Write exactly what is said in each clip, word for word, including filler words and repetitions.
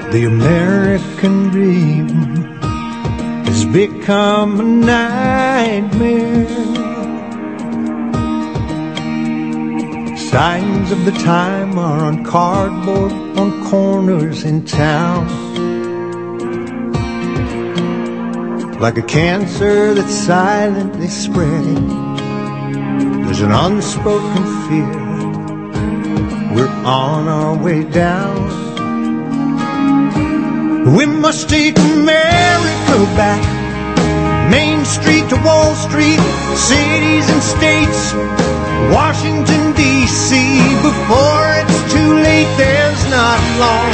The American dream has become a nightmare. Signs of the time are on cardboard on corners in town. Like a cancer that's silently spreading, there's an unspoken fear. We're on our way down. We must take America back. Main Street to Wall Street, cities and states, Washington, D C Before it's too late, there's not long.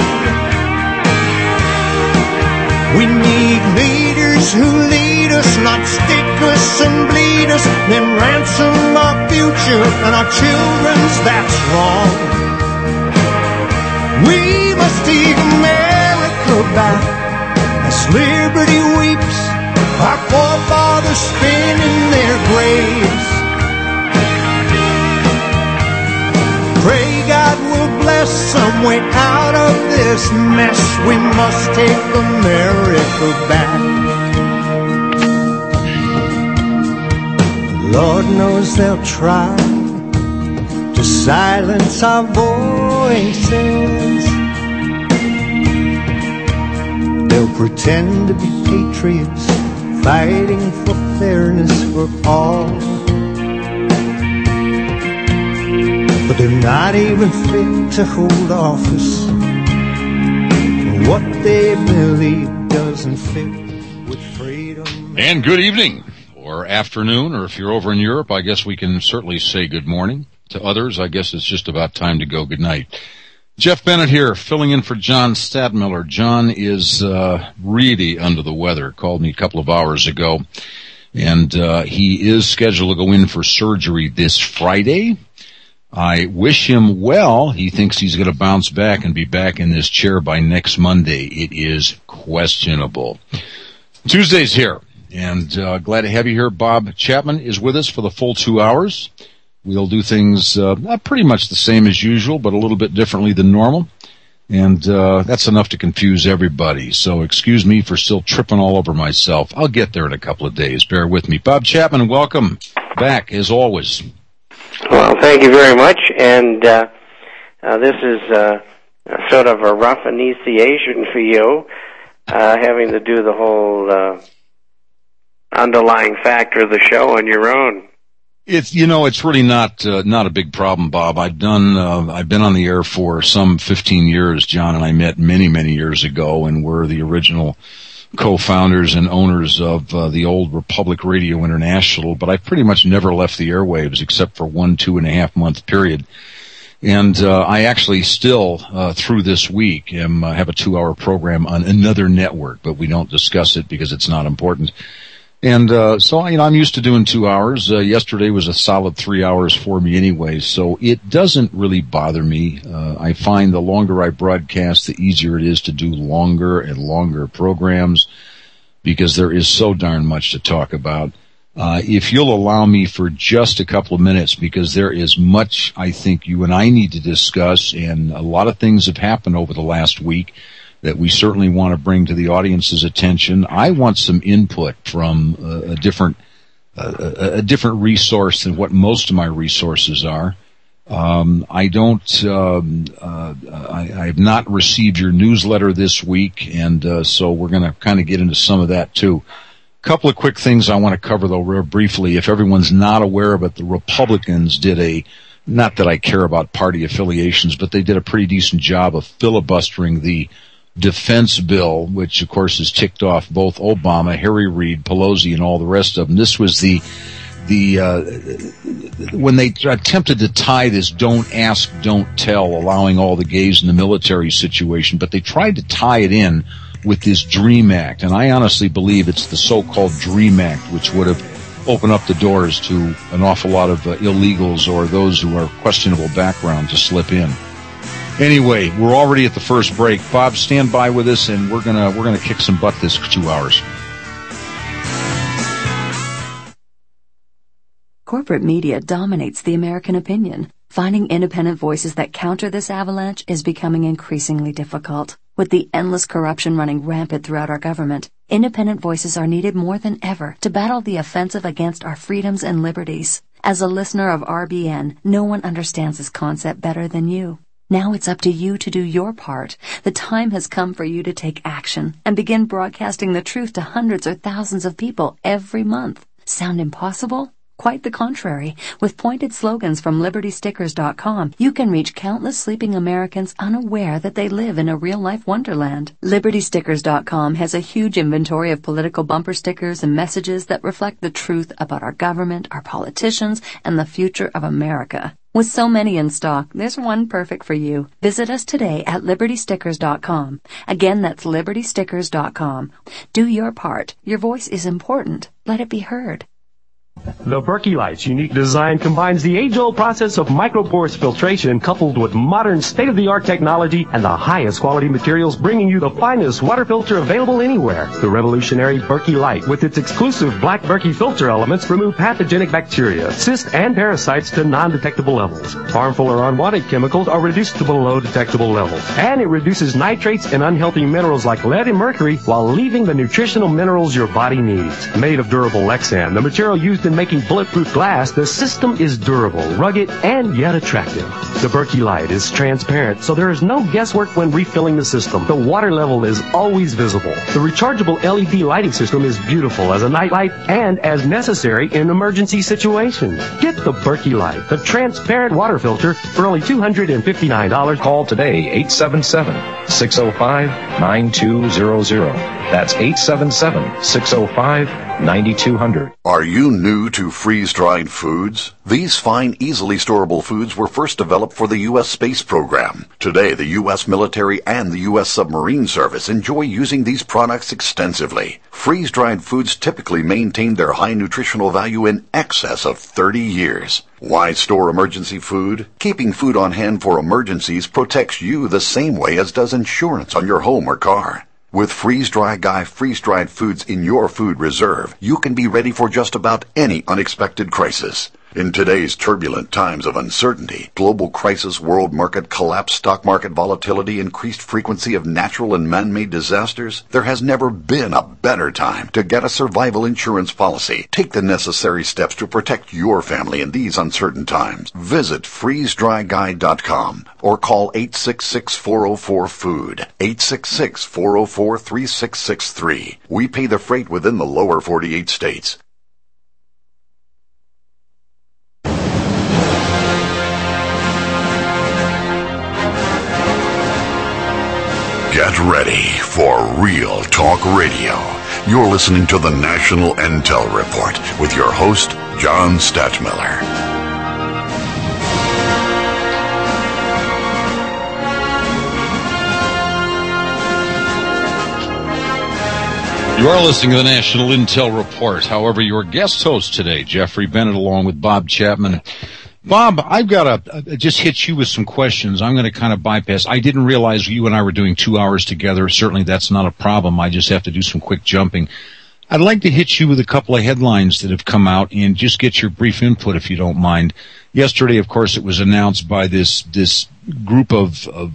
We need leaders who lead us, not stick us and bleed us, then ransom our future and our children's, that's wrong. We must take America back as liberty weeps, our forefathers spin in their graves. Pray God will bless some way out of this mess. We must take America back. Lord knows they'll try to silence our voices. They'll pretend to be patriots, fighting for fairness for all. But they're not even fit to hold office. What they believe doesn't fit with freedom. And good evening, or afternoon, or if you're over in Europe, I guess we can certainly say good morning. To others, I guess it's just about time to go good night. Jeff Bennett here, filling in for John Stadmiller. John is uh really under the weather. Called me a couple of hours ago, and uh he is scheduled to go in for surgery this Friday. I wish him well. He thinks he's going to bounce back and be back in this chair by next Monday. It is questionable. Tuesday's here, and uh glad to have you here. Bob Chapman is with us for the full two hours. We'll do things uh, not pretty much the same as usual, but a little bit differently than normal. And uh that's enough to confuse everybody. So excuse me for still tripping all over myself. I'll get there in a couple of days. Bear with me. Bob Chapman, welcome back, as always. Well, thank you very much. And uh, uh this is uh sort of a rough initiation for you, uh having to do the whole uh underlying factor of the show on your own. It's, you know, it's really not, uh, not a big problem, Bob. I've done, uh, I've been on the air for some fifteen years. John and I met many, many years ago, and we're the original co-founders and owners of, uh, the old Republic Radio International, but I pretty much never left the airwaves except for one two and a half month period. And, uh, I actually still, uh, through this week am, uh, have a two hour program on another network, but we don't discuss it because it's not important. And, uh, so, you know, I'm used to doing two hours. Uh, yesterday was a solid three hours for me anyway, so it doesn't really bother me. Uh, I find the longer I broadcast, the easier it is to do longer and longer programs because there is so darn much to talk about. Uh, if you'll allow me for just a couple of minutes, because there is much I think you and I need to discuss, and a lot of things have happened over the last week that we certainly want to bring to the audience's attention. I want some input from uh, a different, uh, a, a different resource than what most of my resources are. Um, I don't, um, uh, I, I have not received your newsletter this week, and uh, so we're going to kind of get into some of that too. A couple of quick things I want to cover though, real briefly. If everyone's not aware of it, the Republicans did a, not that I care about party affiliations, but they did a pretty decent job of filibustering the defense bill, which of course has ticked off both Obama, Harry Reid, Pelosi, and all the rest of them. This was the the uh when they attempted to tie this don't ask, don't tell, allowing all the gays in the military situation, but they tried to tie it in with this DREAM Act, and I honestly believe it's the so-called DREAM Act, which would have opened up the doors to an awful lot of uh, illegals or those who are questionable background to slip in. Anyway, we're already at the first break. Bob, stand by with us, and we're gonna we're gonna kick some butt this two hours. Corporate media dominates the American opinion. Finding independent voices that counter this avalanche is becoming increasingly difficult. With the endless corruption running rampant throughout our government, independent voices are needed more than ever to battle the offensive against our freedoms and liberties. As a listener of R B N, no one understands this concept better than you. Now it's up to you to do your part. The time has come for you to take action and begin broadcasting the truth to hundreds or thousands of people every month. Sound impossible? Quite the contrary. With pointed slogans from Liberty Stickers dot com, you can reach countless sleeping Americans unaware that they live in a real-life wonderland. Liberty Stickers dot com has a huge inventory of political bumper stickers and messages that reflect the truth about our government, our politicians, and the future of America. With so many in stock, there's one perfect for you. Visit us today at Liberty Stickers dot com. Again, that's Liberty Stickers dot com. Do your part. Your voice is important. Let it be heard. The Berkey Light's unique design combines the age-old process of microporous filtration coupled with modern state-of-the-art technology and the highest quality materials, bringing you the finest water filter available anywhere. The revolutionary Berkey Light, with its exclusive black Berkey filter elements, remove pathogenic bacteria, cysts, and parasites to non-detectable levels. Harmful or unwanted chemicals are reduced to below detectable levels. And it reduces nitrates and unhealthy minerals like lead and mercury while leaving the nutritional minerals your body needs. Made of durable Lexan, the material used in making bulletproof glass, the system is durable, rugged, and yet attractive. The Berkey Light is transparent, so there is no guesswork when refilling the system. The water level is always visible. The rechargeable L E D lighting system is beautiful as a night light and as necessary in emergency situations. Get the Berkey Light, the transparent water filter, for only two hundred fifty-nine dollars. Call today, eight seven seven, six oh five, nine two zero zero. That's eight seven seven, six oh five, nine two zero zero. Are you new to freeze-dried foods? These fine, easily storable foods were first developed for the U S space program. Today, the U S military and the U S submarine service enjoy using these products extensively. Freeze-dried foods typically maintain their high nutritional value in excess of thirty years. Why store emergency food? Keeping food on hand for emergencies protects you the same way as does insurance on your home or car. With Freeze-Dry Guy freeze-dried foods in your food reserve, you can be ready for just about any unexpected crisis. In today's turbulent times of uncertainty, global crisis, world market collapse, stock market volatility, increased frequency of natural and man-made disasters, there has never been a better time to get a survival insurance policy. Take the necessary steps to protect your family in these uncertain times. Visit freeze dry guy dot com or call eight six six, four oh four, food, eight six six, four oh four, three six six three. We pay the freight within the lower forty-eight states. Get ready for Real Talk Radio. You're listening to the National Intel Report with your host, John Stadtmiller. You are listening to the National Intel Report. However, your guest host today, Jeffrey Bennett, along with Bob Chapman. Bob, I've got to just hit you with some questions. I'm going to kind of bypass. I didn't realize you and I were doing two hours together. Certainly that's not a problem. I just have to do some quick jumping. I'd like to hit you with a couple of headlines that have come out and just get your brief input, if you don't mind. Yesterday, of course, it was announced by this this group of, of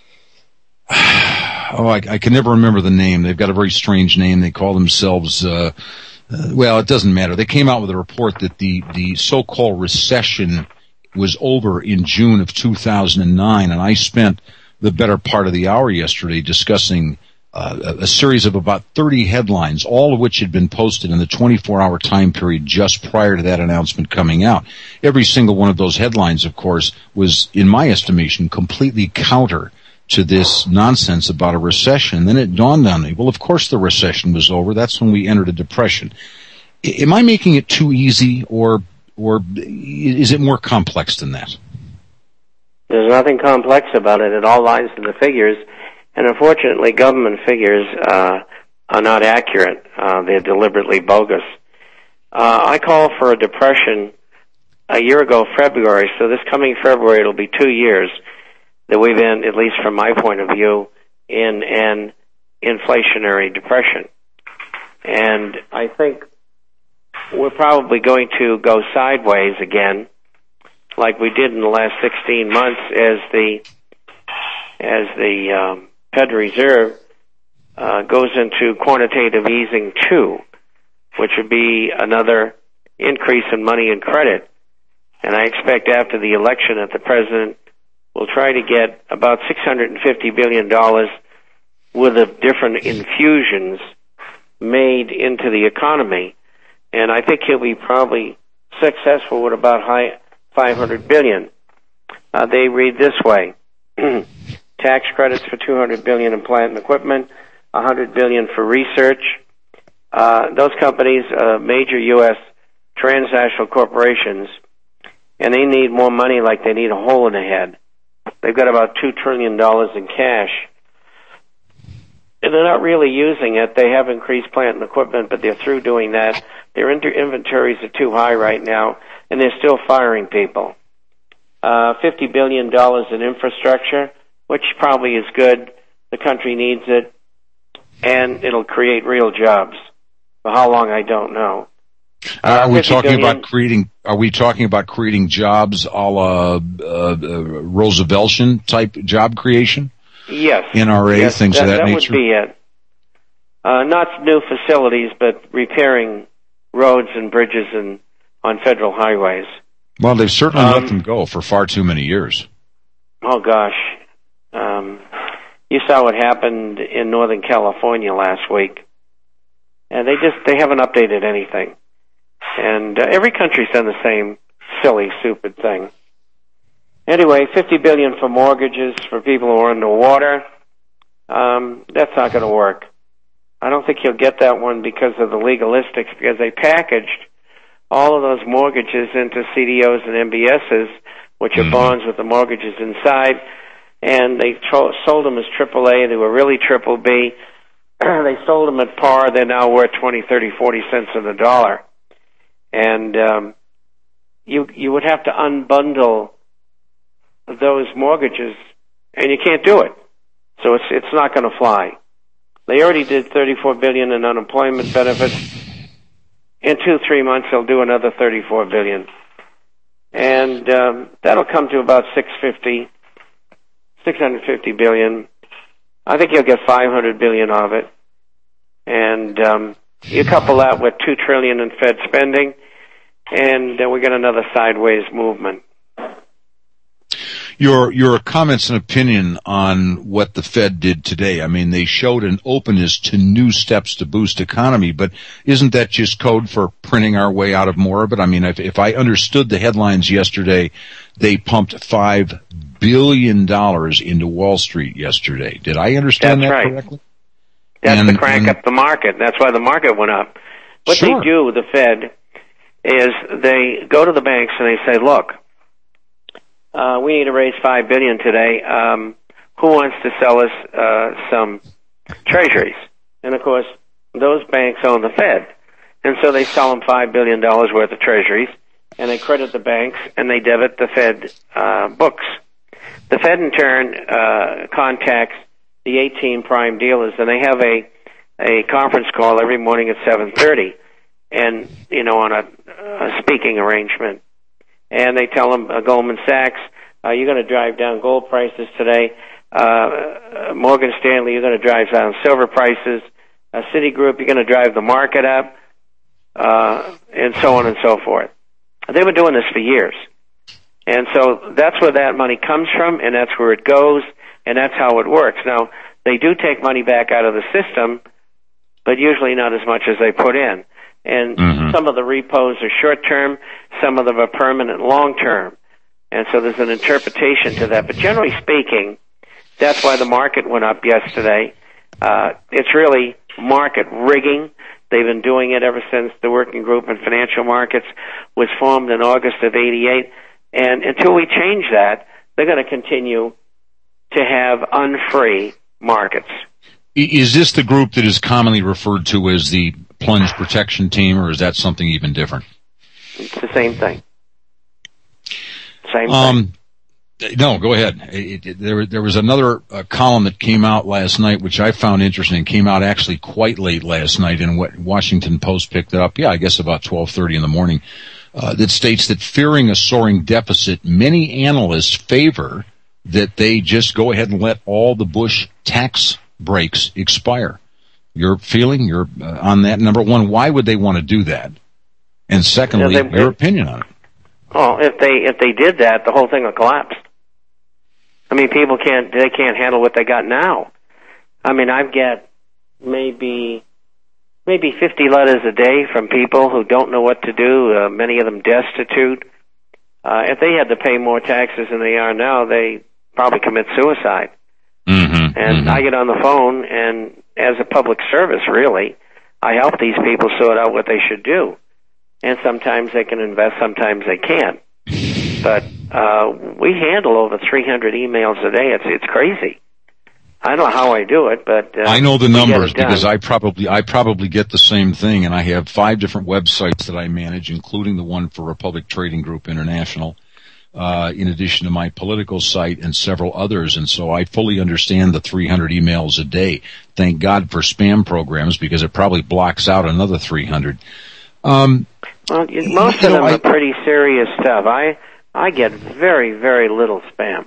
oh, I, I can never remember the name. They've got a very strange name. They call themselves, uh, uh, well, it doesn't matter. They came out with a report that the, the so-called recession was over in June of two thousand nine, and I spent the better part of the hour yesterday discussing uh, a series of about thirty headlines, all of which had been posted in the twenty-four hour time period just prior to that announcement coming out. Every single one of those headlines, of course, was, in my estimation, completely counter to this nonsense about a recession. And then it dawned on me, well, of course the recession was over. That's when we entered a depression. I, am I making it too easy, or Or is it more complex than that? There's nothing complex about it. It all lies in the figures. And unfortunately, government figures uh, are not accurate. Uh, they're deliberately bogus. Uh, I called for a depression a year ago, February. So this coming February, it'll be two years that we've been, at least from my point of view, in an inflationary depression. And I think we're probably going to go sideways again, like we did in the last sixteen months, as the as the um, Fed Reserve uh, goes into quantitative easing two, which would be another increase in money and credit. And I expect after the election that the president will try to get about six hundred fifty billion dollars worth of different infusions made into the economy. And I think he'll be probably successful with about high five hundred billion dollars. Uh, they read this way. Tax credits for two hundred billion dollars in plant and equipment, one hundred billion dollars for research. Uh, those companies, uh, major U S transnational corporations, and they need more money like they need a hole in the head. They've got about two trillion dollars in cash. And they're not really using it. They have increased plant and equipment, but they're through doing that. Their inter- inventories are too high right now, and they're still firing people. Uh, fifty billion dollars in infrastructure, which probably is good. The country needs it, and it'll create real jobs. For how long, I don't know. Uh, are we talking billion, about creating? Are we talking about creating jobs, a la uh, uh, Rooseveltian type job creation? Yes. N R A, yes, things that, of that, that nature. That would be it. Uh, not new facilities, but repairing roads and bridges and on federal highways. Well, they've certainly um, let them go for far too many years. Oh gosh, um, you saw what happened in Northern California last week, and they just they haven't updated anything. And uh, every country's done the same silly, stupid thing. Anyway, fifty billion dollars for mortgages for people who are underwater. Um, that's not going to work. I don't think you'll get that one because of the legalistics, because they packaged all of those mortgages into C D Os and M B Ss, which are mm-hmm. bonds with the mortgages inside, and they tro- sold them as triple A. They were really triple B. They sold them at par. They're now worth twenty, thirty, forty cents on the dollar. And um, you you would have to unbundle those mortgages, and you can't do it. So it's it's not going to fly. They already did thirty-four billion dollars in unemployment benefits. In two, three months, they'll do another thirty-four billion dollars. And um, that'll come to about six hundred fifty billion dollars. I think you'll get five hundred billion dollars of it. And um, you couple that with two trillion dollars in Fed spending, and uh, we get another sideways movement. Your your comments and opinion on what the Fed did today. I mean, they showed an openness to new steps to boost economy, but isn't that just code for printing our way out of more of it? I mean, if, if I understood the headlines yesterday, they pumped five billion dollars into Wall Street yesterday. Did I understand That's that right. correctly? That's and, to crank and, up the market. That's why the market went up. What sure. they do, the Fed, is they go to the banks and they say, look, Uh, we need to raise five billion dollars today. Um, who wants to sell us uh, some treasuries? And of course, those banks own the Fed, and so they sell them five billion dollars worth of treasuries, and they credit the banks and they debit the Fed uh, books. The Fed, in turn, uh, contacts the eighteen prime dealers, and they have a a conference call every morning at seven thirty, and you know on a, a speaking arrangement. And they tell them, uh, Goldman Sachs, uh, you're going to drive down gold prices today. Uh, Morgan Stanley, you're going to drive down silver prices. Uh, Citigroup, you're going to drive the market up, uh, and so on and so forth. They've been doing this for years. And so that's where that money comes from, and that's where it goes, and that's how it works. Now, they do take money back out of the system, but usually not as much as they put in. And mm-hmm. some of the repos are short-term, some of them are permanent long-term. And so there's an interpretation to that. But generally speaking, that's why the market went up yesterday. Uh, it's really market rigging. They've been doing it ever since the Working Group in Financial Markets was formed in August of eighty-eight. And until we change that, they're going to continue to have unfree markets. Is this the group that is commonly referred to as the plunge protection team, or is that something even different? It's the same thing. Same um, thing. No, go ahead. It, it, there, there was another uh, column that came out last night, which I found interesting. It came out actually quite late last night, and what Washington Post picked it up, yeah, I guess about twelve thirty in the morning, uh, that states that fearing a soaring deficit, many analysts favor that they just go ahead and let all the Bush tax breaks expire. Your feeling, your uh, on that? Number one, why would they want to do that? And secondly, yeah, they, your opinion on it. Oh, if they if they did that, the whole thing would collapse. I mean, people can't they can't handle what they got now. I mean, I get maybe maybe fifty letters a day from people who don't know what to do. Uh, many of them destitute. Uh, if they had to pay more taxes than they are now, they probably commit suicide. Mm-hmm, and mm-hmm. I get on the phone, and as a public service, really, I help these people sort out what they should do. And sometimes they can invest, sometimes they can't. But uh, we handle over three hundred emails a day. It's it's crazy. I don't know how I do it, but uh, I know the numbers because I probably I probably get the same thing, and I have five different websites that I manage, including the one for Republic Trading Group International, uh, in addition to my political site and several others. And so I fully understand the three hundred emails a day. Thank God for spam programs because it probably blocks out another three hundred. Um, well, most of them are pretty serious stuff. I I get very, very little spam.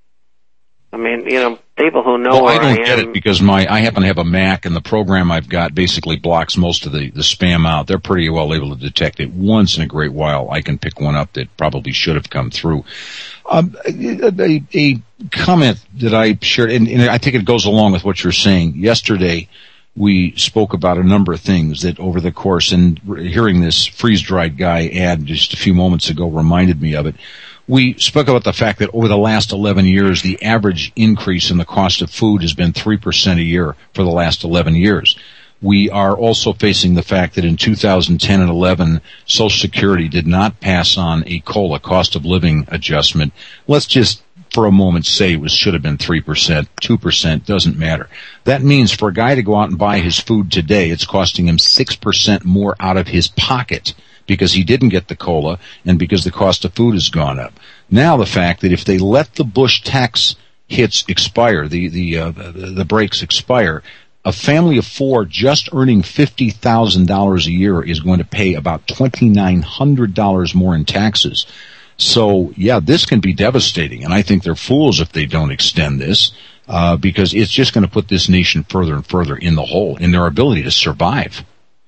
I mean, you know, people who know well, where I don't I get am, it because my I happen to have a Mac, and the program I've got basically blocks most of the, the spam out. They're pretty well able to detect it. Once in a great while, I can pick one up that probably should have come through. Um, a, a comment that I shared, and, and I think it goes along with what you're saying. Yesterday, we spoke about a number of things that over the course, and hearing this freeze-dried guy ad just a few moments ago reminded me of it. We spoke about the fact that over the last eleven years, the average increase in the cost of food has been three percent a year for the last eleven years. We are also facing the fact that in two thousand ten and eleven, Social Security did not pass on a COLA, cost of living adjustment. Let's just for a moment say it was, should have been three percent, two percent, doesn't matter. That means for a guy to go out and buy his food today, it's costing him six percent more out of his pocket because he didn't get the COLA and because the cost of food has gone up. Now the fact that if they let the Bush tax hits expire, the, the, uh, the, the breaks expire, a family of four just earning fifty thousand dollars a year is going to pay about twenty-nine hundred dollars more in taxes. So, yeah, this can be devastating, and I think they're fools if they don't extend this, uh, because it's just going to put this nation further and further in the hole in their ability to survive.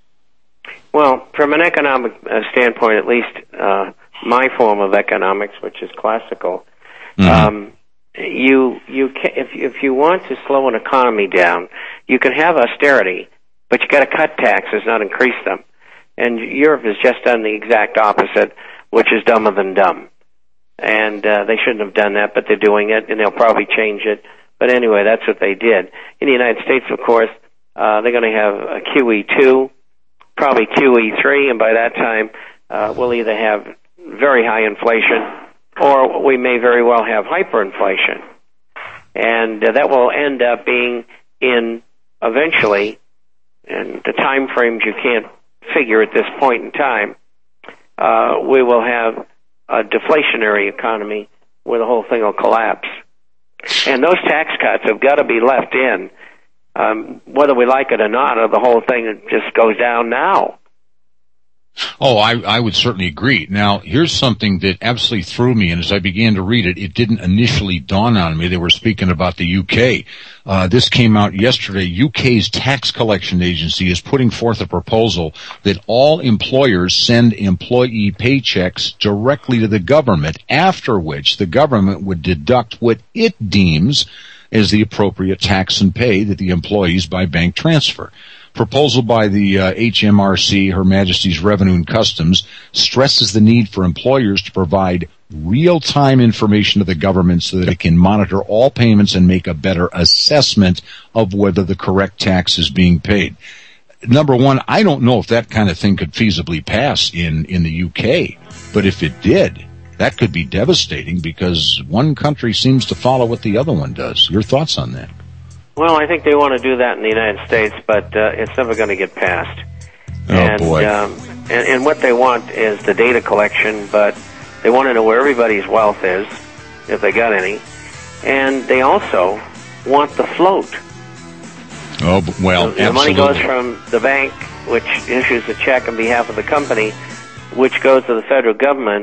Well, from an economic uh, standpoint, at least uh, my form of economics, which is classical, mm-hmm. um, you you can, if if you want to slow an economy down, you can have austerity, but you got to cut taxes, not increase them. And Europe has just done the exact opposite, which is dumber than dumb. And uh, they shouldn't have done that, but they're doing it, and they'll probably change it. But anyway, that's what they did. In the United States, of course, uh, they're going to have a Q E two, probably Q E three, and by that time, uh, we'll either have very high inflation or we may very well have hyperinflation. And uh, that will end up being in eventually, and the time frames you can't figure at this point in time, uh, we will have a deflationary economy where the whole thing will collapse. And those tax cuts have got to be left in, um, whether we like it or not, or the whole thing just goes down now. Oh, I, I would certainly agree. Now, here's something that absolutely threw me, and as I began to read it, it didn't initially dawn on me. They were speaking about the U K. Uh, this came out yesterday. U K's tax collection agency is putting forth a proposal that all employers send employee paychecks directly to the government, after which the government would deduct what it deems as the appropriate tax and pay that the employees by bank transfer. Proposal by the uh, H M R C, Her Majesty's Revenue and Customs, stresses the need for employers to provide real-time information to the government so that it can monitor all payments and make a better assessment of whether the correct tax is being paid. Number one, I don't know if that kind of thing could feasibly pass in, in the U K, but if it did, that could be devastating because one country seems to follow what the other one does. Your thoughts on that? Well, I think they want to do that in the United States, but uh, it's never going to get passed. Oh, and, boy. Um, and, and what they want is the data collection, but they want to know where everybody's wealth is, if they got any, and they also want the float. Oh, well, the, the absolutely. money goes from the bank, which issues a check on behalf of the company, which goes to the federal government,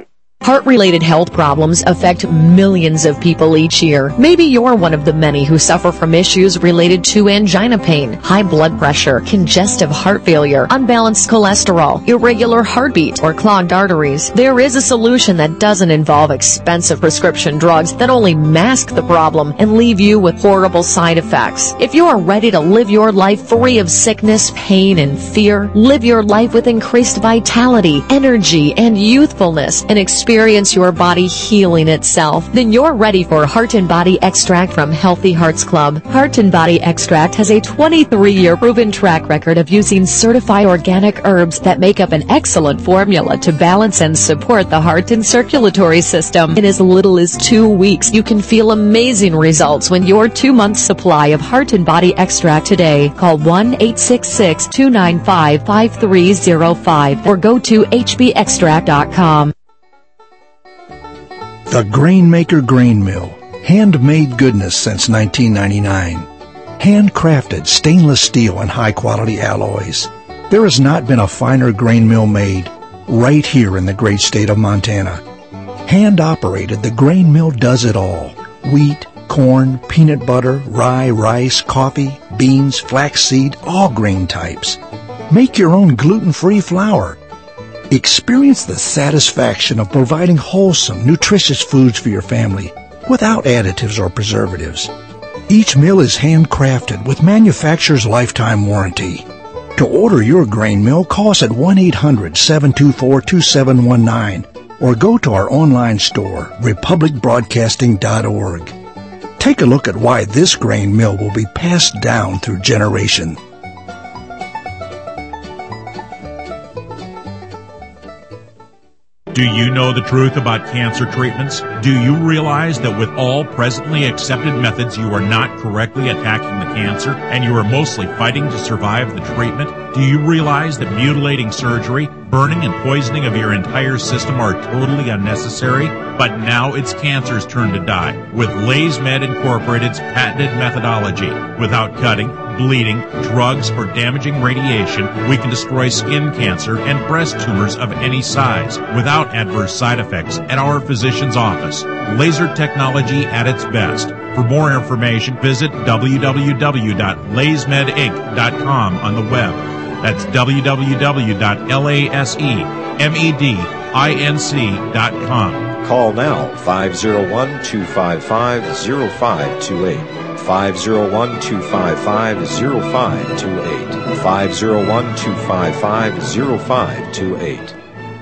Heart-related health problems affect millions of people each year. Maybe you're one of the many who suffer from issues related to angina pain, high blood pressure, congestive heart failure, unbalanced cholesterol, irregular heartbeat, or clogged arteries. There is a solution that doesn't involve expensive prescription drugs that only mask the problem and leave you with horrible side effects. If you are ready to live your life free of sickness, pain, and fear, live your life with increased vitality, energy, and youthfulness, and experience your body healing itself, then you're ready for Heart and Body Extract from Healthy Hearts Club. Heart and Body Extract has a twenty-three year proven track record of using certified organic herbs that make up an excellent formula to balance and support the heart and circulatory system. In as little as two weeks, you can feel amazing results when your two-month supply of Heart and Body Extract today. Call one eight six six, two nine five, five three zero five or go to h b extract dot com. The Grainmaker Grain Mill. Handmade goodness since nineteen ninety-nine. Handcrafted stainless steel and high-quality alloys. There has not been a finer grain mill made right here in the great state of Montana. Hand-operated, the grain mill does it all. Wheat, corn, peanut butter, rye, rice, coffee, beans, flaxseed, all grain types. Make your own gluten-free flour. Experience the satisfaction of providing wholesome, nutritious foods for your family without additives or preservatives. Each mill is handcrafted with manufacturer's lifetime warranty. To order your grain mill, call us at one eight hundred, seven two four, two seven one nine or go to our online store, republic broadcasting dot org. Take a look at why this grain mill will be passed down through generations. Do you know the truth about cancer treatments? Do you realize that with all presently accepted methods, you are not correctly attacking the cancer and you are mostly fighting to survive the treatment? Do you realize that mutilating surgery, burning and poisoning of your entire system are totally unnecessary? But now it's cancer's turn to die with LaysMed Incorporated's patented methodology. Without cutting, bleeding, drugs, or damaging radiation, we can destroy skin cancer and breast tumors of any size without adverse side effects at our physician's office. Laser technology at its best. For more information, visit w w w dot lays med inc dot com on the web. That's w w w dot lasmedinc dot com. Call now, five oh one, two five five, oh five two eight. five oh one, two five five, oh five two eight. five oh one, two five five, oh five two eight.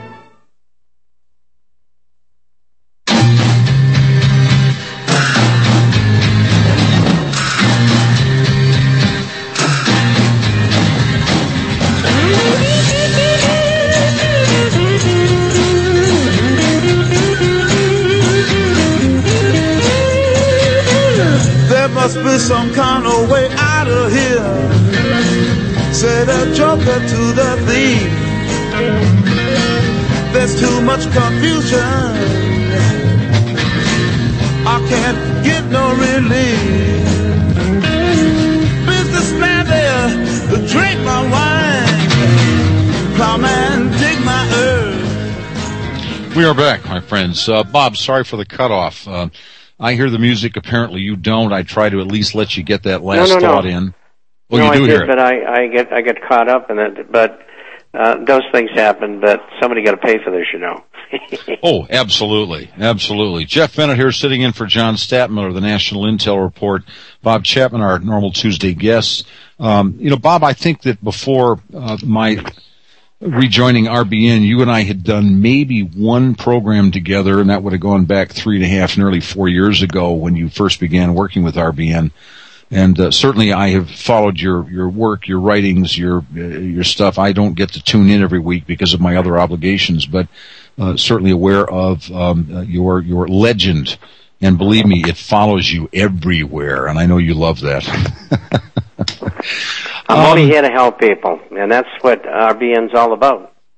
Must be some kind of way out of here, said the joker to the thief. There's too much confusion, I can't get no relief. Businessman there, drink my wine, plowman dig my earth. We are back, my friends. Uh, Bob, sorry for the cutoff. Uh, I hear the music. Apparently, you don't. I try to at least let you get that last no, no, thought no. in. Oh, no, you do I did, hear it. but I, I get I get caught up in it. But uh, those things happen. But somebody got to pay for this, you know. Oh, absolutely, absolutely. Jeff Bennett here, sitting in for John Statmiller of the National Intel Report. Bob Chapman, our normal Tuesday guest. Um, you know, Bob, I think that before uh, my rejoining R B N, you and I had done maybe one program together, and that would have gone back three and a half, nearly four years ago when you first began working with R B N. And uh, certainly I have followed your, your work, your writings, your uh, your stuff. I don't get to tune in every week because of my other obligations, but uh, certainly aware of um, uh, your your legend. And believe me, it follows you everywhere, and I know you love that. I'm um, only here to help people, and that's what R B N's all about.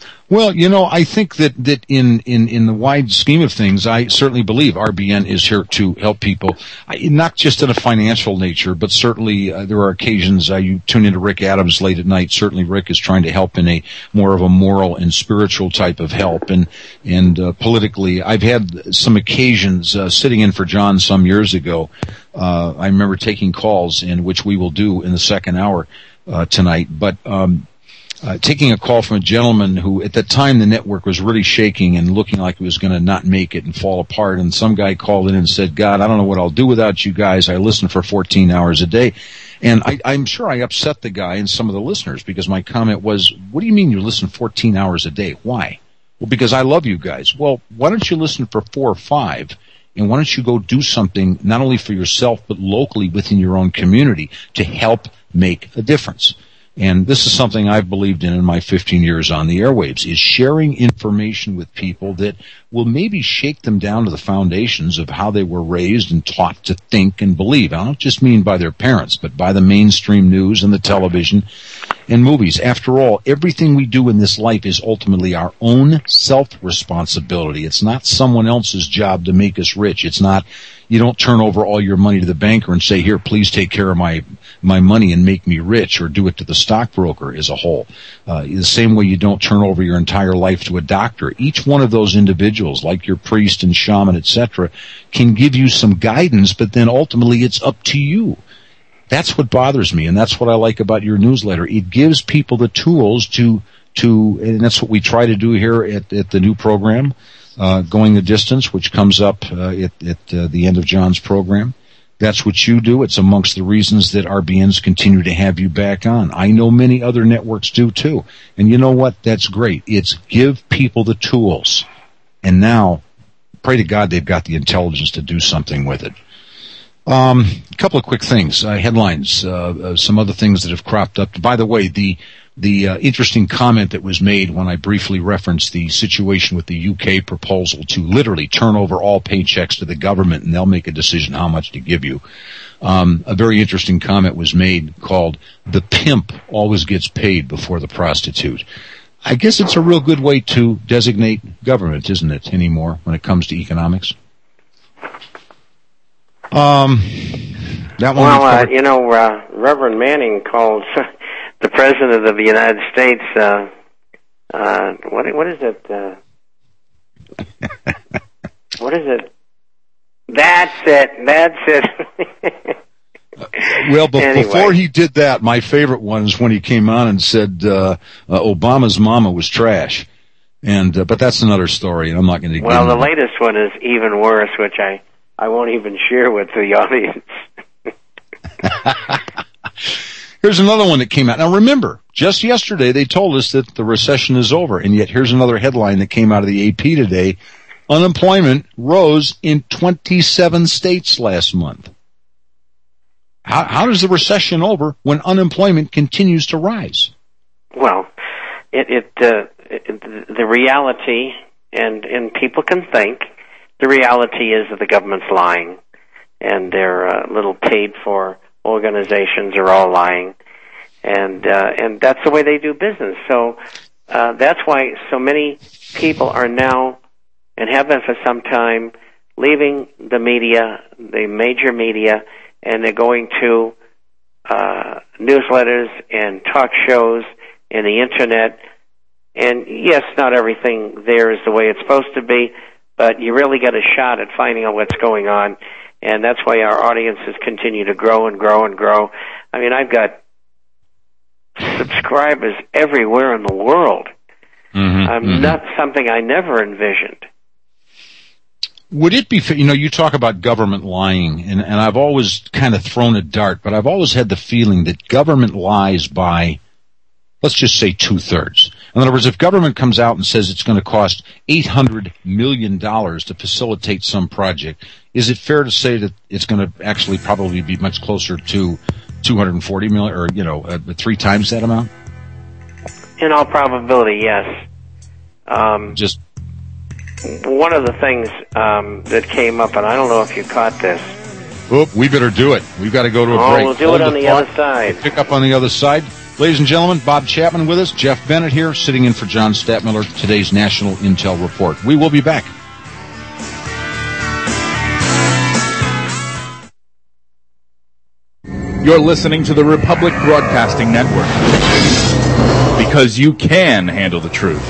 Well, you know, I think that, that in, in, in the wide scheme of things, I certainly believe R B N is here to help people, I, not just in a financial nature, but certainly uh, there are occasions uh, you tune into Rick Adams late at night. Certainly Rick is trying to help in a more of a moral and spiritual type of help. And, and uh, politically, I've had some occasions uh, sitting in for John some years ago. Uh, I remember taking calls, in which we will do in the second hour uh, tonight. But um Uh, taking a call from a gentleman who, at the time, the network was really shaking and looking like it was going to not make it and fall apart. And some guy called in and said, God, I don't know what I'll do without you guys. I listen for fourteen hours a day. And I, I'm sure I upset the guy and some of the listeners, because my comment was, what do you mean you listen fourteen hours a day? Why? Well, because I love you guys. Well, why don't you listen for four or five? And why don't you go do something not only for yourself, but locally within your own community to help make a difference? And this is something I've believed in in my fifteen years on the airwaves, is sharing information with people that will maybe shake them down to the foundations of how they were raised and taught to think and believe. I don't just mean by their parents, but by the mainstream news and the television and movies. After all, everything we do in this life is ultimately our own self-responsibility. It's not someone else's job to make us rich. It's not, you don't turn over all your money to the banker and say, here, please take care of my my money and make me rich, or do it to the stockbroker as a whole. Uh, the same way you don't turn over your entire life to a doctor. Each one of those individuals, like your priest and shaman, et cetera, can give you some guidance, but then ultimately it's up to you. That's what bothers me, and that's what I like about your newsletter. It gives people the tools to, to, and that's what we try to do here at, at the new program, uh, Going the Distance, which comes up uh, at, at uh, the end of John's program. That's what you do. It's amongst the reasons that R B Ns continue to have you back on. I know many other networks do too. And you know what? That's great. It's give people the tools. And now, pray to God they've got the intelligence to do something with it. Um, a couple of quick things, uh, headlines, uh, uh, some other things that have cropped up. By the way, the the uh, interesting comment that was made when I briefly referenced the situation with the U K proposal to literally turn over all paychecks to the government and they'll make a decision how much to give you. Um, a very interesting comment was made called, "The pimp always gets paid before the prostitute." I guess it's a real good way to designate government, isn't it, anymore, when it comes to economics? Um, that one. Well, uh, you know, uh, Reverend Manning called the President of the United States, uh, uh, what, what is it? Uh, what is it? That's it. That's it. Well, be- anyway. Before he did that, my favorite one is when he came on and said uh, uh, Obama's mama was trash. And uh, but that's another story, and I'm not going to. Well, the latest one is even worse, which I, I won't even share with the audience. Here's another one that came out. Now remember, just yesterday they told us that the recession is over, and yet here's another headline that came out of the A P today. Unemployment rose in twenty-seven states last month. How, how does the recession over when unemployment continues to rise? Well, it, it, uh, it the reality, and, and people can think, the reality is that the government's lying, and their uh, little paid-for organizations are all lying, and uh, and that's the way they do business. So uh, that's why so many people are now, and have been for some time, leaving the media, the major media, and they're going to uh, newsletters and talk shows and the internet. And yes, not everything there is the way it's supposed to be, but you really get a shot at finding out what's going on. And that's why our audiences continue to grow and grow and grow. I mean, I've got subscribers everywhere in the world. Mm-hmm, um, mm-hmm. Not something I never envisioned. Would it be, you know, you talk about government lying, and, and I've always kind of thrown a dart, but I've always had the feeling that government lies by, let's just say, two-thirds. In other words, if government comes out and says it's going to cost eight hundred million dollars to facilitate some project, is it fair to say that it's going to actually probably be much closer to two hundred forty million dollars, or, you know, uh, three times that amount? In all probability, yes. Um, Just one of the things um, that came up, and I don't know if you caught this. Oop, we better do it. We've got to go to a oh, break. We'll do Hold it on the, the other side. Pick up on the other side. Ladies and gentlemen, Bob Chapman with us, Jeff Bennett here, sitting in for John Stadtmiller, today's National Intel Report. We will be back. You're listening to the Republic Broadcasting Network, because you can handle the truth.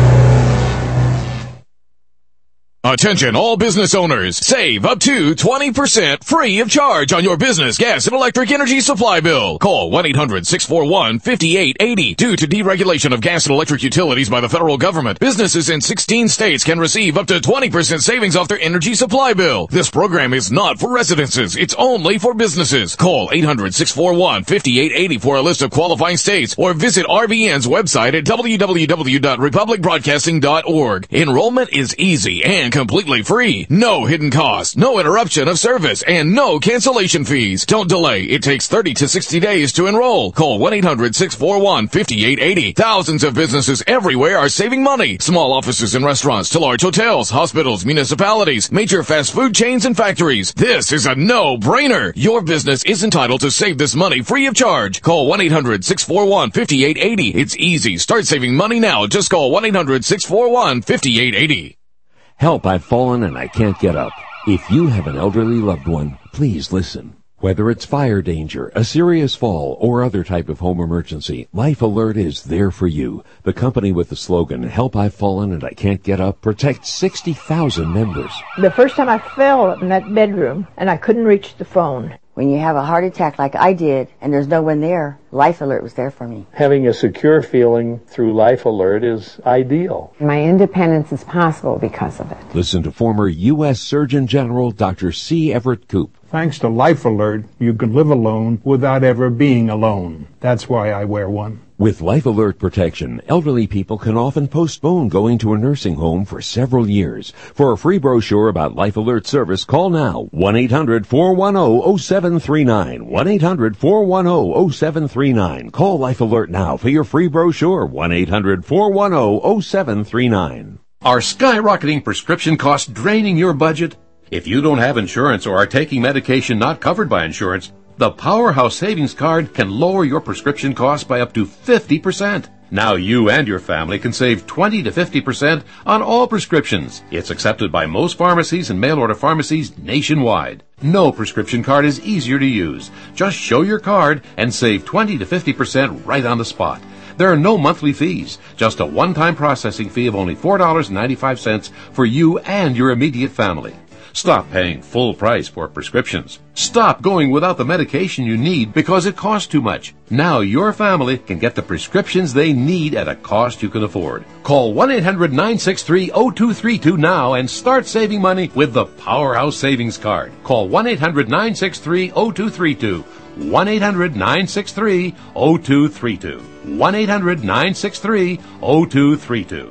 Attention all business owners, save up to twenty percent free of charge on your business gas and electric energy supply bill. Call one eight hundred six four one five eight eight zero. Due to deregulation of gas and electric utilities by the federal government, businesses in sixteen states can receive up to twenty percent savings off their energy supply bill. This program is not for residences, it's only for businesses. Call eight hundred six four one five eight eight zero for a list of qualifying states, or visit R B N's website at w w w dot republic broadcasting dot org. Enrollment is easy and completely free. No hidden costs, no interruption of service, and no cancellation fees. Don't delay. It takes thirty to sixty days to enroll. Call one eight hundred six four one five eight eight zero. Thousands of businesses everywhere are saving money. Small offices and restaurants to large hotels, hospitals, municipalities, major fast food chains, and factories. This is a no-brainer. Your business is entitled to save this money free of charge. Call one eight hundred six four one five eight eight zero. It's easy. Start saving money now. Just call one eight hundred six four one five eight eight zero. Help, I've fallen and I can't get up. If you have an elderly loved one, please listen. Whether it's fire danger, a serious fall, or other type of home emergency, Life Alert is there for you. The company with the slogan, Help, I've Fallen and I Can't Get Up, protects sixty thousand members. The first time I fell in that bedroom and I couldn't reach the phone. When you have a heart attack like I did and there's no one there, Life Alert was there for me. Having a secure feeling through Life Alert is ideal. My independence is possible because of it. Listen to former U S Surgeon General Doctor C. Everett Koop. Thanks to Life Alert, you can live alone without ever being alone. That's why I wear one. With Life Alert protection, elderly people can often postpone going to a nursing home for several years. For a free brochure about Life Alert service, call now one eight hundred four one zero zero seven three nine. one eight hundred four one zero zero seven three nine. Call Life Alert now for your free brochure. one eight hundred four one zero zero seven three nine. Are skyrocketing prescription costs draining your budget? If you don't have insurance or are taking medication not covered by insurance, the Powerhouse Savings Card can lower your prescription costs by up to fifty percent. Now you and your family can save twenty to fifty percent on all prescriptions. It's accepted by most pharmacies and mail-order pharmacies nationwide. No prescription card is easier to use. Just show your card and save twenty to fifty percent right on the spot. There are no monthly fees, just a one-time processing fee of only four dollars and ninety-five cents for you and your immediate family. Stop paying full price for prescriptions. Stop going without the medication you need because it costs too much. Now your family can get the prescriptions they need at a cost you can afford. Call one eight hundred nine six three zero two three two now and start saving money with the Powerhouse Savings Card. Call one eight hundred nine six three zero two three two. one eight hundred nine six three zero two three two. one eight hundred nine six three zero two three two.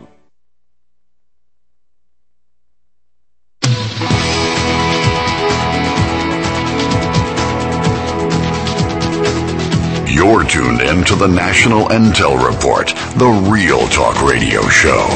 You're tuned in to the National Intel Report, the Real Talk Radio Show.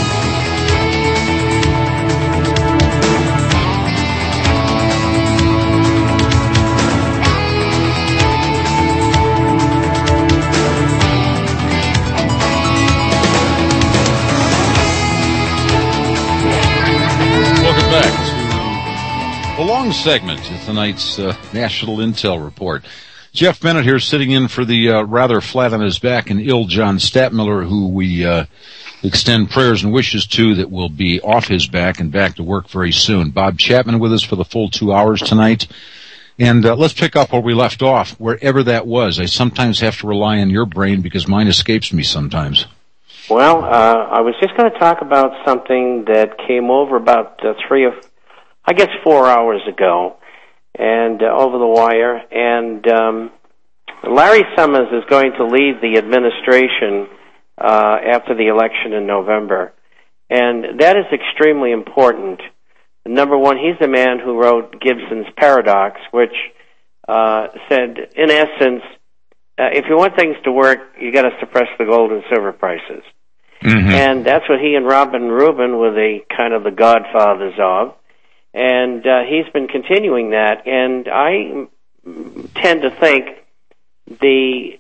Welcome back to the long segment of tonight's uh, National Intel Report. Jeff Bennett here, sitting in for the uh, rather flat on his back and ill John Stadtmiller, who we uh, extend prayers and wishes to that will be off his back and back to work very soon. Bob Chapman with us for the full two hours tonight. And uh, let's pick up where we left off, wherever that was. I sometimes have to rely on your brain because mine escapes me sometimes. Well, uh, I was just going to talk about something that came over about uh, three of, I guess four hours ago. And uh, over the wire, and um, Larry Summers is going to lead the administration uh, after the election in November, and that is extremely important. Number one, he's the man who wrote Gibson's Paradox, which uh, said, in essence, uh, if you want things to work, you got to suppress the gold and silver prices, mm-hmm. and that's what he and Robin Rubin were the kind of the godfathers of. And uh, he's been continuing that, and I tend to think the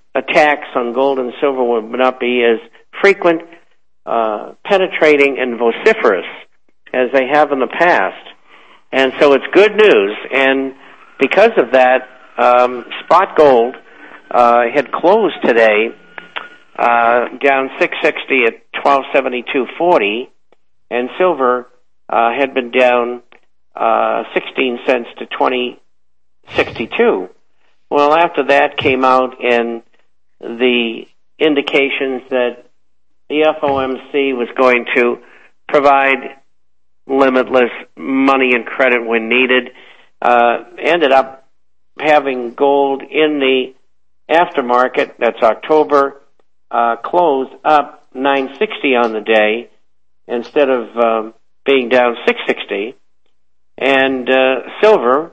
attacks on gold and silver would not be as frequent, uh, penetrating, and vociferous as they have in the past. And so it's good news. And because of that, um, spot gold uh, had closed today uh, down six sixty at twelve seventy-two forty, and silver uh, had been down uh, sixteen cents to twenty sixty-two. Well, after that came out and the indications that the F O M C was going to provide limitless money and credit when needed, uh, ended up having gold in the aftermarket, that's October, uh, close up nine sixty on the day instead of um, being down six sixty. And uh, silver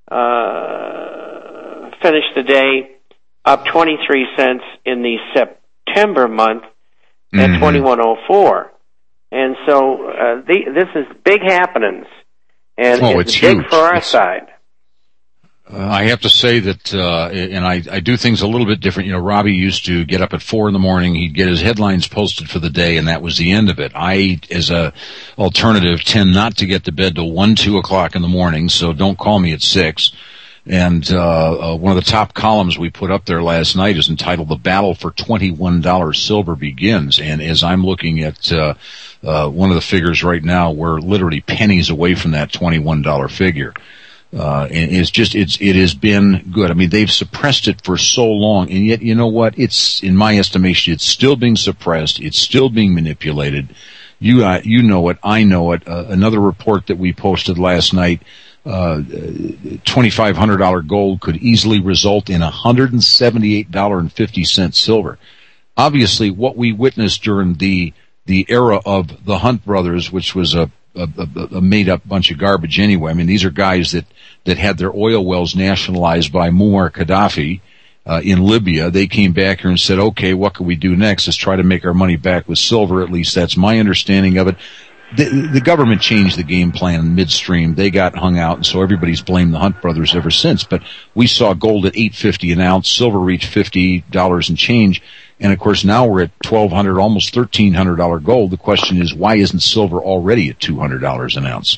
uh, finished the day up twenty-three cents in the September month at mm-hmm. twenty-one oh four. And so uh, the, this is big happenings, and oh, it's, it's big huge. for our it's, side. Uh, I have to say that, uh, and I, I do things a little bit different. You know, Robbie used to get up at four in the morning. He'd get his headlines posted for the day, and that was the end of it. I, as a alternative, tend not to get to bed till one, two o'clock in the morning, so don't call me at six. And uh, uh one of the top columns we put up there last night is entitled "The Battle for twenty-one dollars Silver Begins." And as I'm looking at uh, uh one of the figures right now, we're literally pennies away from that twenty-one dollars figure. Uh, and it's just, it's, it has been good. I mean, they've suppressed it for so long, and yet, you know what? It's, in my estimation, it's still being suppressed. It's still being manipulated. You, uh, you know it. I know it. Uh, another report that we posted last night, uh, twenty-five hundred dollars gold could easily result in one hundred seventy-eight dollars and fifty cents silver. Obviously, what we witnessed during the, the era of the Hunt brothers, which was a, A, a, a made-up bunch of garbage anyway. I mean, these are guys that, that had their oil wells nationalized by Muammar Gaddafi uh, in Libya. They came back here and said, okay, what can we do next? Let's try to make our money back with silver. At least that's my understanding of it. The, the government changed the game plan midstream. They got hung out, and so everybody's blamed the Hunt brothers ever since. But we saw gold at eight fifty an ounce, silver reach fifty dollars and change. And of course, now we're at twelve hundred dollars, almost thirteen hundred dollars gold. The question is, why isn't silver already at two hundred dollars an ounce?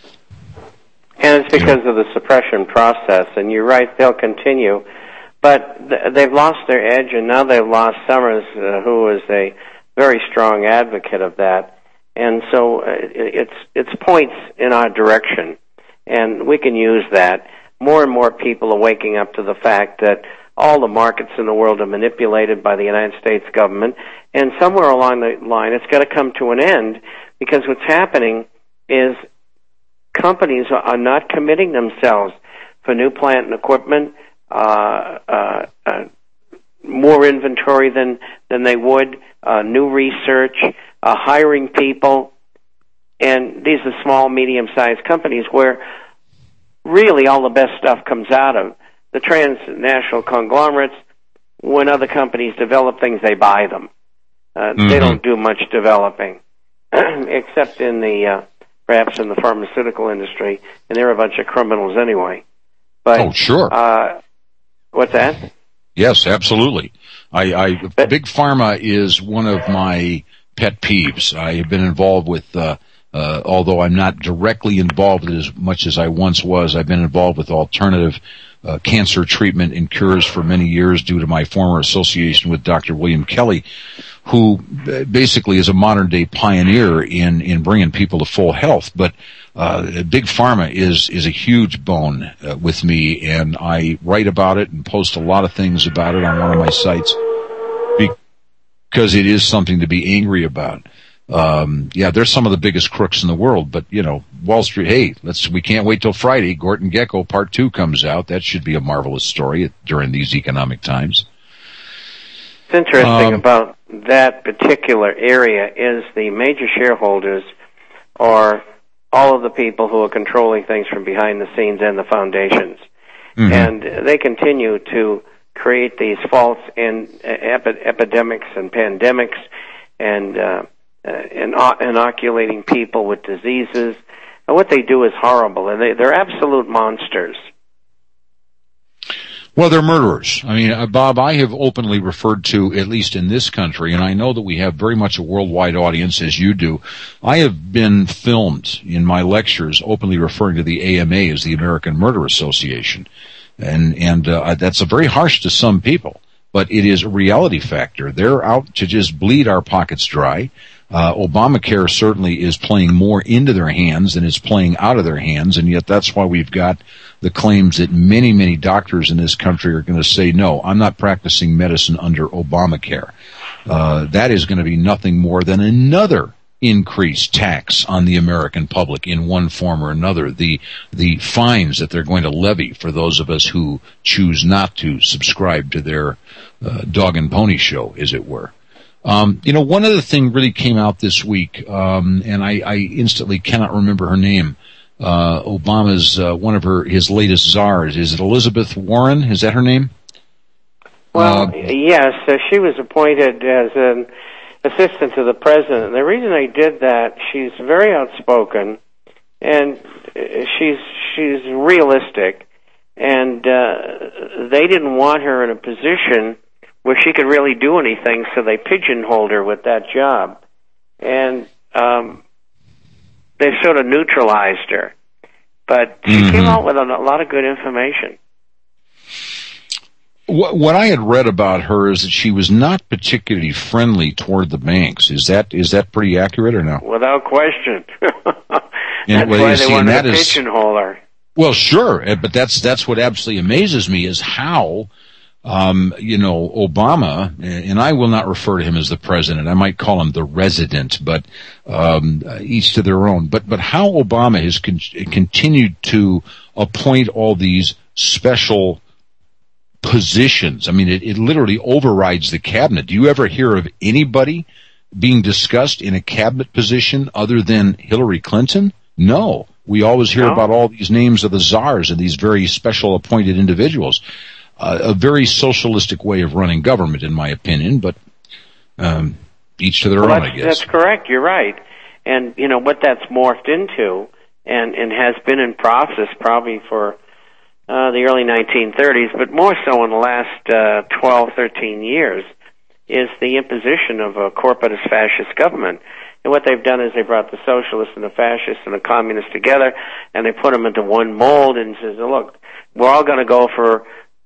And it's because you know, of the suppression process. And you're right, they'll continue. But th- they've lost their edge, and now they've lost Summers, uh, who is a very strong advocate of that. And so uh, it's it's points in our direction, and we can use that. More and more people are waking up to the fact that all the markets in the world are manipulated by the United States government, and somewhere along the line it's got to come to an end, because what's happening is companies are not committing themselves for new plant and equipment, uh, uh, uh, more inventory than, than they would, uh, new research, uh, hiring people, and these are small, medium-sized companies where really all the best stuff comes out of. The transnational conglomerates, when other companies develop things, they buy them. Uh, mm-hmm. They don't do much developing, except in the, uh, perhaps in the pharmaceutical industry, and they're a bunch of criminals anyway. But, oh, sure. Uh, what's that? Yes, absolutely. I, I, but, Big Pharma is one of my pet peeves. I have been involved with, uh, uh, although I'm not directly involved as much as I once was, I've been involved with alternative Uh, cancer treatment and cures for many years due to my former association with Doctor William Kelly, who basically is a modern-day pioneer in, in bringing people to full health. But uh, Big Pharma is is a huge bone uh, with me, and I write about it and post a lot of things about it on one of my sites because it is something to be angry about. Um, yeah, they're some of the biggest crooks in the world, but you know, Wall Street, hey, let's, we can't wait till Friday. Gordon Gekko part two comes out. That should be a marvelous story during these economic times. What's interesting um, about that particular area is the major shareholders are all of the people who are controlling things from behind the scenes and the foundations. Mm-hmm. And they continue to create these false in, uh, epi- epidemics and pandemics and, uh, Uh, inoculating people with diseases. And what they do is horrible, and they, they're absolute monsters. Well, they're murderers. I mean, uh, Bob, I have openly referred to, at least in this country, and I know that we have very much a worldwide audience, as you do. I have been filmed in my lectures openly referring to the A M A as the American Murder Association. And, and, uh, that's a very harsh to some people, but it is a reality factor. They're out to just bleed our pockets dry. Uh, Obamacare certainly is playing more into their hands than it's playing out of their hands, and yet that's why we've got the claims that many, many doctors in this country are going to say, no, I'm not practicing medicine under Obamacare. Uh, that is going to be nothing more than another increased tax on the American public in one form or another. The, the fines that they're going to levy for those of us who choose not to subscribe to their uh, dog and pony show, as it were. Um, you know, one other thing really came out this week, um, and I, I instantly cannot remember her name. Uh, Obama's, uh, one of her, his latest czars. Is it Elizabeth Warren? Is that her name? Well, uh, yes, uh, she was appointed as an assistant to the president. And the reason I did that, she's very outspoken, and she's, she's realistic, and, uh, they didn't want her in a position where she could really do anything, so they pigeonholed her with that job. And um, they sort of neutralized her. But she mm-hmm. came out with a, a lot of good information. What, what I had read about her is that she was not particularly friendly toward the banks. Is that is that pretty accurate or no? Without question. That's and, well, why they see, wanted to is, pigeonhole her. Well, sure, but that's that's what absolutely amazes me is how... Um, you know, Obama, and I will not refer to him as the president. I might call him the resident, but um, each to their own. But but how Obama has con- continued to appoint all these special positions. I mean, it, it literally overrides the cabinet. Do you ever hear of anybody being discussed in a cabinet position other than Hillary Clinton? No. We always hear no. about all these names of the czars and these very special appointed individuals. Uh, a very socialistic way of running government, in my opinion, but um, each to their well, own, I guess. That's correct. You're right. And, you know, what that's morphed into and, and has been in process probably for uh, the early nineteen thirties, but more so in the last uh, twelve, thirteen years, is the imposition of a corporatist fascist government. And what they've done is they brought the socialists and the fascists and the communists together, and they put them into one mold and says, look, we're all going to go for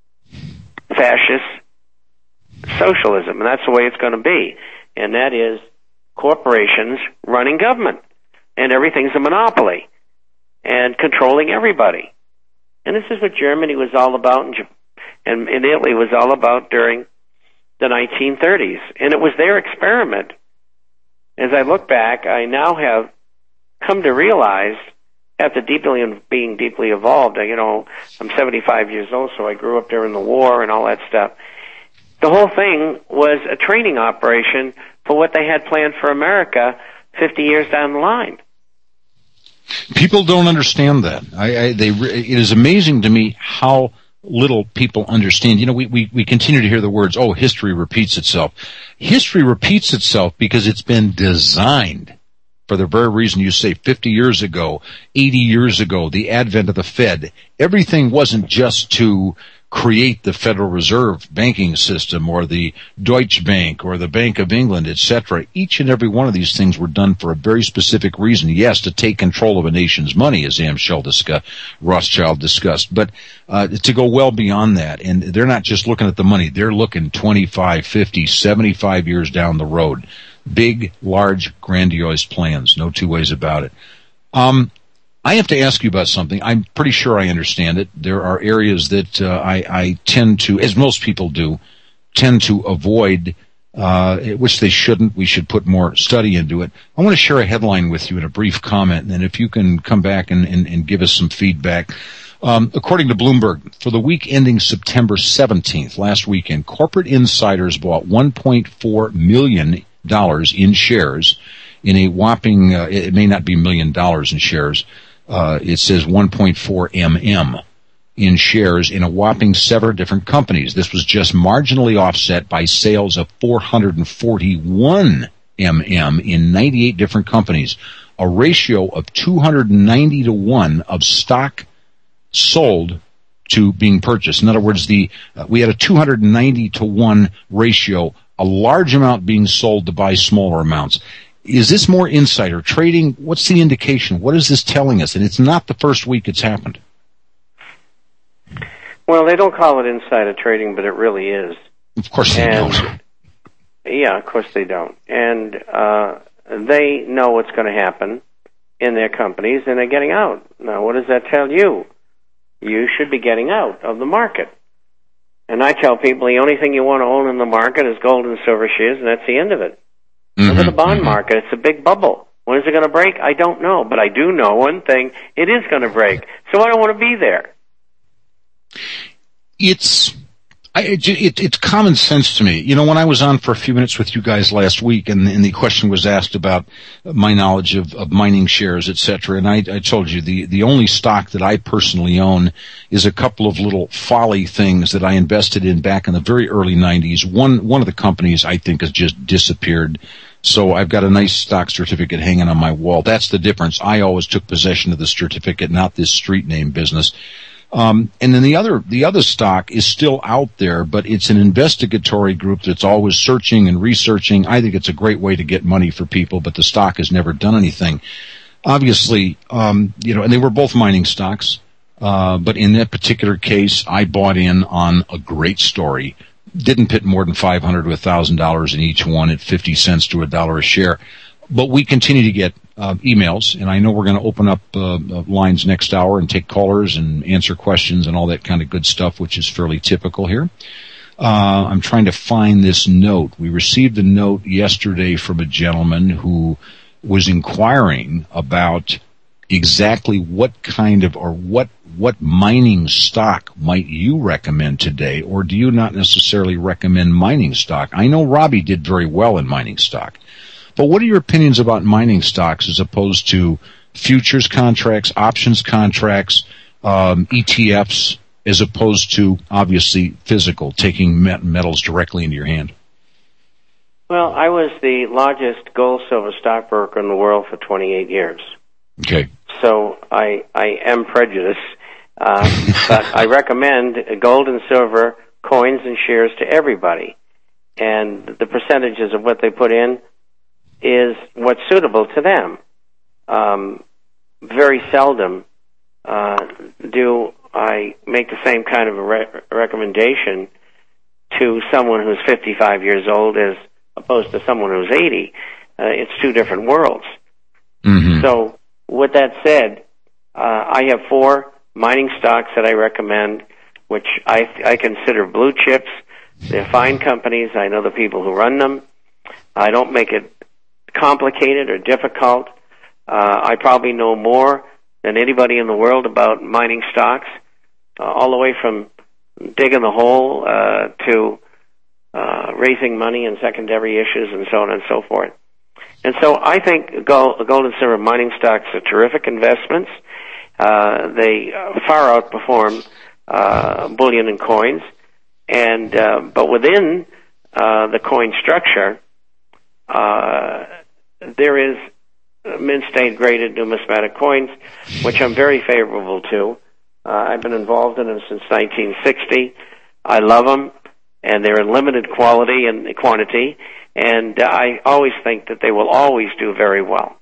fascist socialism, and that's the way it's going to be. And that is corporations running government, and everything's a monopoly, and controlling everybody. And this is what Germany was all about, and, and, and Italy was all about during the nineteen thirties. And it was their experiment. As I look back, I now have come to realize, after deeply being deeply evolved, you know, I'm seventy-five years old, so I grew up during the war and all that stuff. The whole thing was a training operation for what they had planned for America fifty years down the line. People don't understand that. I, I, they, it is amazing to me how little people understand. You know, we, we, we continue to hear the words, oh, history repeats itself. History repeats itself because it's been designed for the very reason you say fifty years ago, eighty years ago, the advent of the Fed. Everything wasn't just to create the Federal Reserve banking system or the Deutsche Bank or the Bank of England, et cetera. Each and every one of these things were done for a very specific reason. Yes, to take control of a nation's money, as Amschel discussed, Rothschild discussed, but uh, to go well beyond that. And they're not just looking at the money. They're looking twenty-five, fifty, seventy-five years down the road. Big, large, grandiose plans. No two ways about it. Um, I have to ask you about something. I'm pretty sure I understand it. There are areas that uh, I, I tend to, as most people do, tend to avoid, uh, which they shouldn't. We should put more study into it. I want to share a headline with you in a brief comment, and then if you can come back and, and, and give us some feedback. Um, according to Bloomberg, for the week ending September seventeenth, last weekend, corporate insiders bought one point four million dollars in shares in a whopping, uh, it may not be million dollars in shares, uh, it says one point four million in shares in a whopping seven different companies. This was just marginally offset by sales of four hundred forty-one million in ninety-eight different companies, a ratio of two hundred ninety to one of stock sold to being purchased. In other words, the uh, we had a two hundred ninety to one ratio, a large amount being sold to buy smaller amounts. Is this more insider trading? What's the indication? What is this telling us? And it's not the first week it's happened. Well, they don't call it insider trading, but it really is. Of course they and, don't. Yeah, of course they don't. And uh, they know what's going to happen in their companies, and they're getting out. Now, what does that tell you? You should be getting out of the market. And I tell people the only thing you want to own in the market is gold and silver shares, and that's the end of it. Mm-hmm, Look at the bond mm-hmm. market. It's a big bubble. When is it going to break? I don't know. But I do know one thing. It is going to break. So I don't want to be there. It's I, it, it, it's common sense to me. You know, when I was on for a few minutes with you guys last week, and, and the question was asked about my knowledge of, of mining shares, et cetera, and I, I told you the, the only stock that I personally own is a couple of little folly things that I invested in back in the very early nineties. One one of the companies I think has just disappeared. So I've got a nice stock certificate hanging on my wall. That's the difference. I always took possession of the certificate, not this street name business. Um, and then the other, the other stock is still out there, but it's an investigatory group that's always searching and researching. I think it's a great way to get money for people, but the stock has never done anything. Obviously, um, you know, and they were both mining stocks. Uh, but in that particular case, I bought in on a great story. Didn't put more than five hundred dollars to one thousand dollars in each one at fifty cents to a dollar a share. But we continue to get uh, emails, and I know we're going to open up uh, lines next hour and take callers and answer questions and all that kind of good stuff, which is fairly typical here. Uh, I'm trying to find this note. We received a note yesterday from a gentleman who was inquiring about exactly what kind of or what what mining stock might you recommend today, or do you not necessarily recommend mining stock? I know Robbie did very well in mining stock. But what are your opinions about mining stocks as opposed to futures contracts, options contracts, um, E T Fs, as opposed to, obviously, physical, taking met- metals directly into your hand? Well, I was the largest gold-silver stockbroker in the world for twenty-eight years. Okay. So I, I am prejudiced, uh, but I recommend gold and silver coins and shares to everybody. And the percentages of what they put in is what's suitable to them. Um, very seldom uh, do I make the same kind of a re- recommendation to someone who's fifty-five years old as opposed to someone who's eighty. Uh, it's two different worlds. Mm-hmm. So, with that said, uh, I have four mining stocks that I recommend, which I, I consider blue chips. They're fine companies. I know the people who run them. I don't make it complicated or difficult. Uh, I probably know more than anybody in the world about mining stocks, uh, all the way from digging the hole uh, to uh, raising money in secondary issues and so on and so forth. And so I think gold, gold and silver mining stocks are terrific investments. Uh, they far outperform uh, bullion and coins. And uh, but within uh, the coin structure, uh, there is mint state graded numismatic coins, which I'm very favorable to. Uh, I've been involved in them since nineteen sixty. I love them, and they're in limited quality and quantity, and uh, I always think that they will always do very well.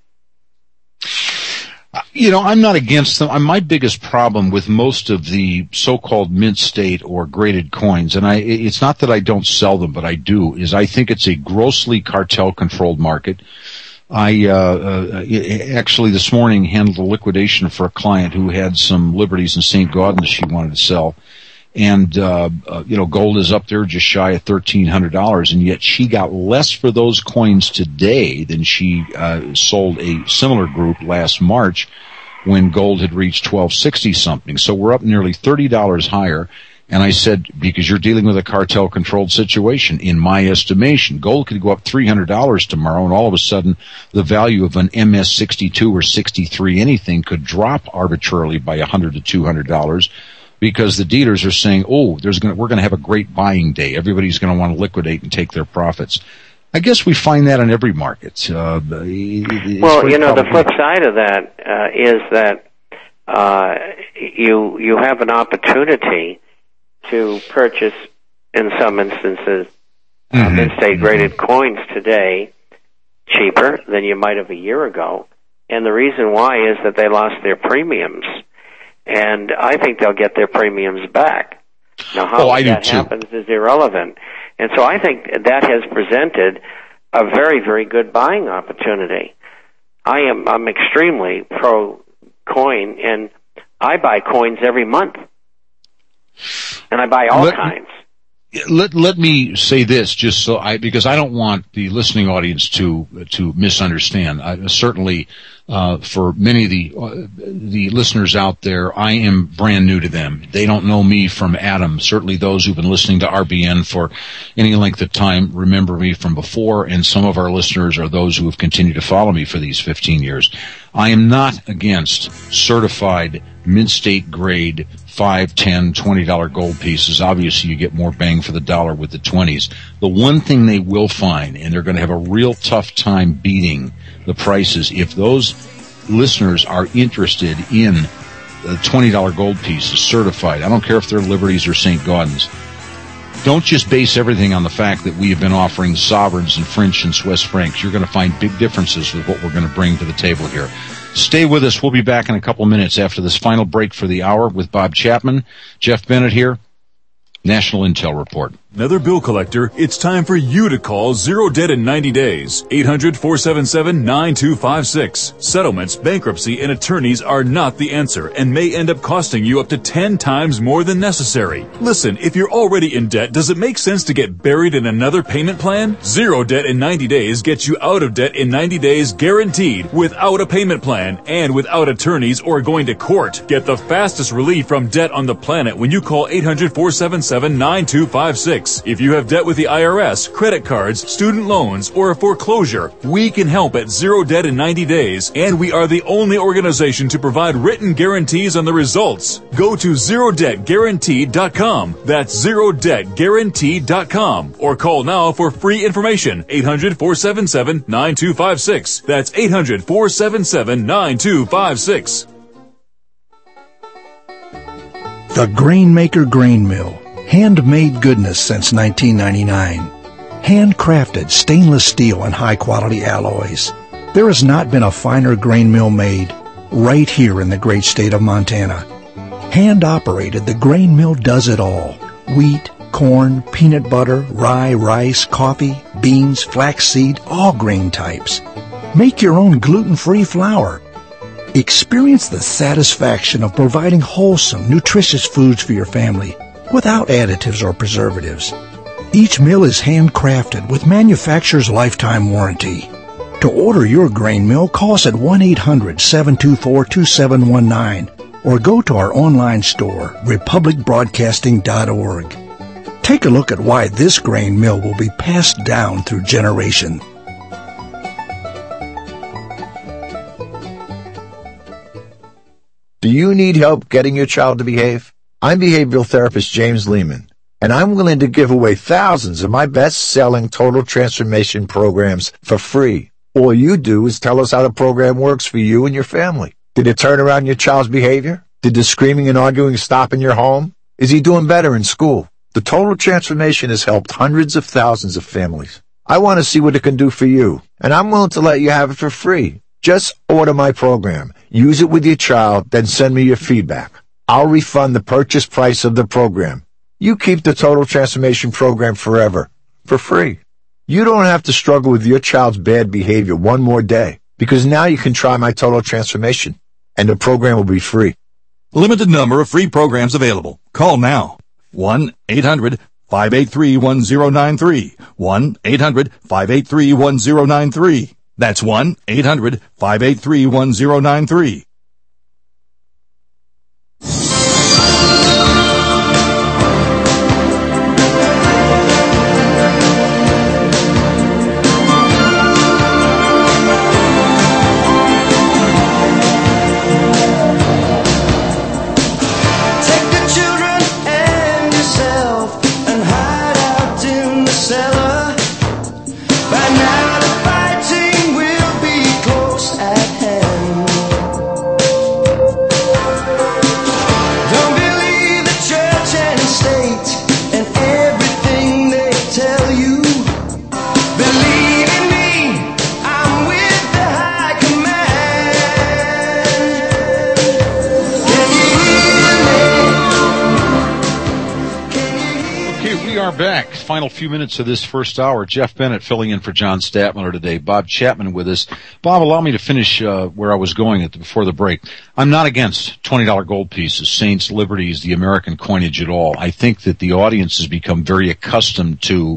You know, I'm not against them. My biggest problem with most of the so-called mint state or graded coins, and I, it's not that I don't sell them, but I do, is I think it's a grossly cartel-controlled market. I uh, uh actually this morning handled a liquidation for a client who had some Liberties and Saint Gaudens she wanted to sell. And, uh, uh, you know, gold is up there just shy of thirteen hundred dollars, and yet she got less for those coins today than she uh, sold a similar group last March when gold had reached twelve sixty something. So we're up nearly thirty dollars higher. And I said, because you're dealing with a cartel-controlled situation, in my estimation, gold could go up three hundred dollars tomorrow, and all of a sudden the value of an M S sixty-two or sixty-three anything could drop arbitrarily by one hundred to two hundred dollars. Because the dealers are saying, oh, there's gonna, we're going to have a great buying day. Everybody's going to want to liquidate and take their profits. I guess we find that in every market. Uh, well, you know, the flip side of that uh, is that uh, you you have an opportunity to purchase, in some instances, uh, Mm-hmm. Mint-State graded coins today cheaper than you might have a year ago. And the reason why is that they lost their premiums. And I think they'll get their premiums back. Now, how Oh, I do that too. happens is irrelevant. And so I think that has presented a very, very good buying opportunity. I am I'm extremely pro coin, and I buy coins every month. And I buy all Let- kinds. Let let me say this, just so I, because I don't want the listening audience to to misunderstand. I, certainly, uh, for many of the uh, the listeners out there, I am brand new to them. They don't know me from Adam. Certainly, those who've been listening to R B N for any length of time remember me from before, and some of our listeners are those who have continued to follow me for these fifteen years. I am not against certified Mint-State grade five, ten, twenty dollar gold pieces. Obviously, you get more bang for the dollar with the twenties. The one thing they will find, and they're going to have a real tough time beating the prices, if those listeners are interested in the twenty dollar gold pieces certified. I don't care if they're Liberties or Saint Gaudens. Don't just base everything on the fact that we have been offering sovereigns and French and Swiss francs. You're going to find big differences with what we're going to bring to the table here. Stay with us. We'll be back in a couple minutes after this final break for the hour with Bob Chapman. Jeff Bennett here. National Intel Report. Another bill collector, it's time for you to call Zero Debt in ninety days. eight hundred, four seven seven, nine two five six. Settlements, bankruptcy, and attorneys are not the answer and may end up costing you up to ten times more than necessary. Listen, if you're already in debt, does it make sense to get buried in another payment plan? Zero Debt in ninety days gets you out of debt in ninety days guaranteed, without a payment plan and without attorneys or going to court. Get the fastest relief from debt on the planet when you call eight hundred, four seven seven, nine two five six. If you have debt with the I R S, credit cards, student loans, or a foreclosure, we can help at Zero Debt in ninety days, and we are the only organization to provide written guarantees on the results. Go to zero debt guaranteed dot com. That's zero debt guaranteed dot com. Or call now for free information. eight hundred, four seven seven, nine two five six. That's eight hundred, four seven seven, nine two five six. The Grainmaker Grain Mill. Handmade goodness since nineteen ninety-nine. Handcrafted stainless steel and high-quality alloys. There has not been a finer grain mill made right here in the great state of Montana. Hand-operated, the grain mill does it all. Wheat, corn, peanut butter, rye, rice, coffee, beans, flaxseed, all grain types. Make your own gluten-free flour. Experience the satisfaction of providing wholesome, nutritious foods for your family without additives or preservatives. Each mill is handcrafted with manufacturer's lifetime warranty. To order your grain mill, call us at one eight hundred, seven two four, two seven one nine or go to our online store, republic broadcasting dot org. Take a look at why this grain mill will be passed down through generations. Do you need help getting your child to behave? I'm behavioral therapist James Lehman, and I'm willing to give away thousands of my best-selling total transformation programs for free. All you do is tell us how the program works for you and your family. Did it turn around your child's behavior? Did the screaming and arguing stop in your home? Is he doing better in school? The total transformation has helped hundreds of thousands of families. I want to see what it can do for you, and I'm willing to let you have it for free. Just order my program, use it with your child, then send me your feedback. I'll refund the purchase price of the program. You keep the Total Transformation Program forever, for free. You don't have to struggle with your child's bad behavior one more day, because now you can try my Total Transformation, and the program will be free. Limited number of free programs available. Call now. one eight hundred, five eight three, one zero nine three. one eight hundred, five eight three, one zero nine three. That's one eight hundred, five eight three, one zero nine three. By now the fighting will be close at hand. are back. Final few minutes of this first hour. Jeff Bennett filling in for John Statmiller today. Bob Chapman with us. Bob, allow me to finish uh, where I was going at the, before the break. I'm not against twenty dollar gold pieces, saints, liberties, the American coinage at all. I think that the audience has become very accustomed to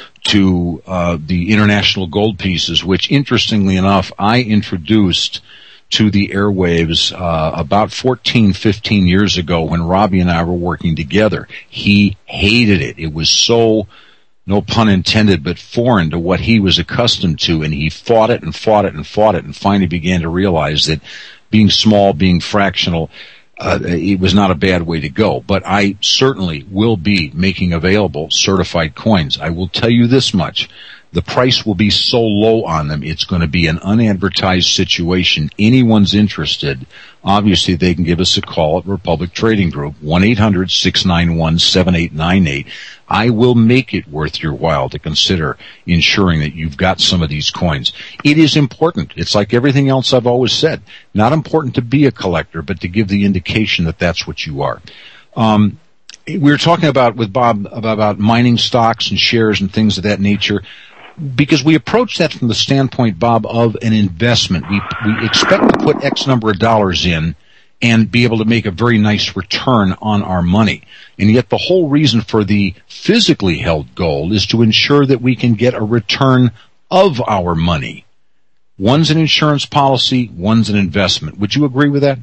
to uh, the international gold pieces, which, interestingly enough, I introduced to the airwaves uh, about fourteen, fifteen years ago when Robbie and I were working together. He hated it. It was so, no pun intended, but foreign to what he was accustomed to, and he fought it and fought it and fought it and finally began to realize that being small, being fractional, uh, it was not a bad way to go. But I certainly will be making available certified coins. I will tell you this much. The price will be so low on them, it's going to be an unadvertised situation. Anyone's interested, obviously they can give us a call at Republic Trading Group, one eight hundred, six nine one, seven eight nine eight. I will make it worth your while to consider ensuring that you've got some of these coins. It is important. It's like everything else I've always said. Not important to be a collector, but to give the indication that that's what you are. Um, we were talking about with Bob about, about mining stocks and shares and things of that nature. Because we approach that from the standpoint, Bob, of an investment. We we expect to put X number of dollars in and be able to make a very nice return on our money. And yet the whole reason for the physically held gold is to ensure that we can get a return of our money. One's an insurance policy, one's an investment. Would you agree with that?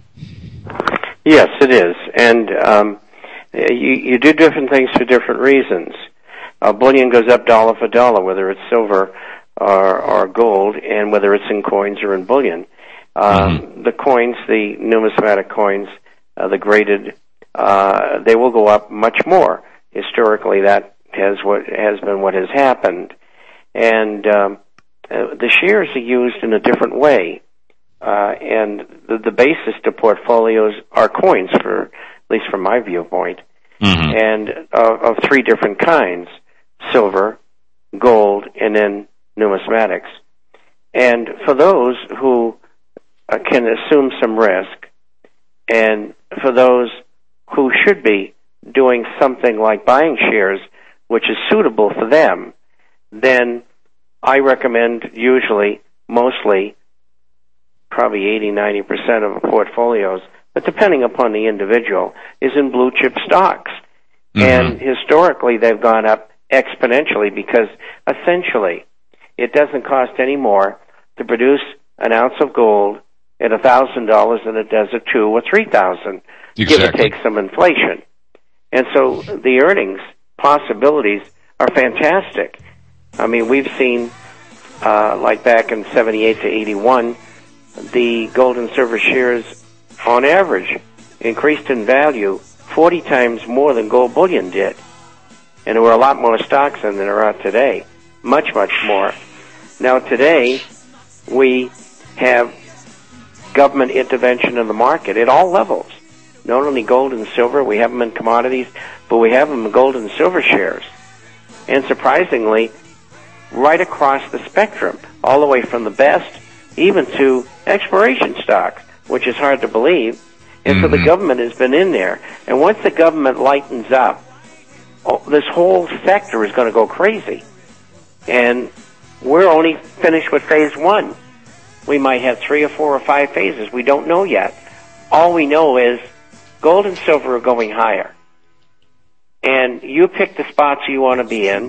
Yes, it is. And um, you, you do different things for different reasons. Uh, bullion goes up dollar for dollar, whether it's silver or, or gold, and whether it's in coins or in bullion. Um, mm-hmm. The coins, the numismatic coins, uh, the graded, uh, they will go up much more. Historically, that has what has been what has happened, and um, uh, the shares are used in a different way. Uh, and the, the basis to portfolios are coins, for at least from my viewpoint, mm-hmm. and uh, of three different kinds. Silver, gold, and then numismatics. And for those who uh, can assume some risk, and for those who should be doing something like buying shares, which is suitable for them, then I recommend usually, mostly, probably eighty, ninety percent of portfolios, but depending upon the individual, is in blue chip stocks. Mm-hmm. And historically they've gone up exponentially because essentially it doesn't cost any more to produce an ounce of gold at a thousand dollars than it does at two or three thousand, exactly. Give or take some inflation. And so the earnings possibilities are fantastic. I mean, we've seen uh, like back in seventy-eight to eighty-one, the gold and silver shares on average increased in value forty times more than gold bullion did. And there were a lot more stocks than there are today. Much, much more. Now today, we have government intervention in the market at all levels. Not only gold and silver, we have them in commodities, but we have them in gold and silver shares. And surprisingly, right across the spectrum, all the way from the best, even to exploration stocks, which is hard to believe. And mm-hmm. so the government has been in there. And once the government lightens up, oh, this whole sector is going to go crazy. And we're only finished with phase one. We might have three or four or five phases. We don't know yet. All we know is gold and silver are going higher. And you pick the spots you want to be in.